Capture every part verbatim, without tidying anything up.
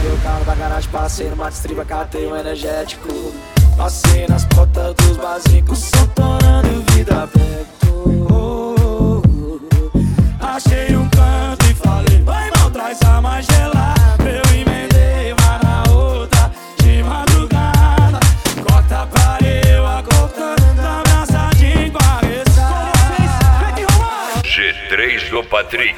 Peguei o carro da garagem, passei no mate estriba, catei um energético. Passei nas portas dos barzinhos, som torando vida perto. Oh, oh, oh. Achei um canto e falei, vai irmão, traz a mais gelada. Eu emendei uma na outra, de madrugada. Corta pra eu, acordando, abraçadinho com a ressaca. G três do Patrick.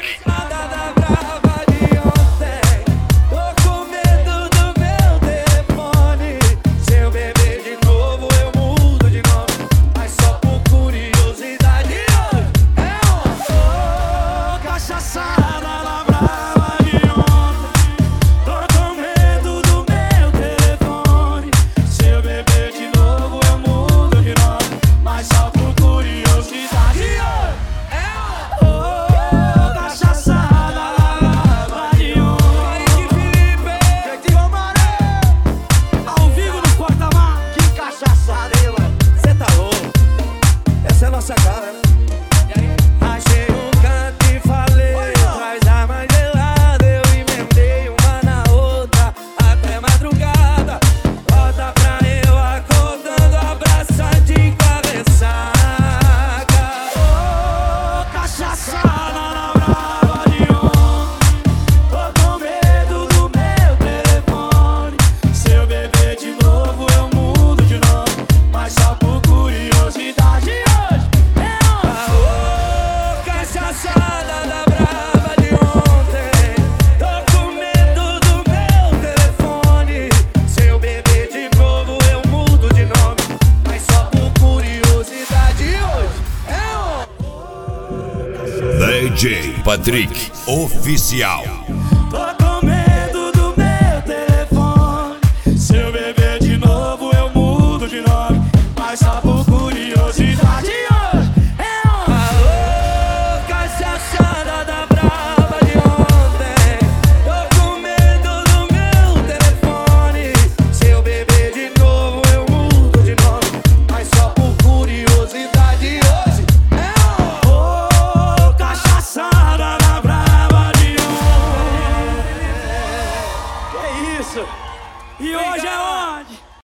D J Patrick Oficial.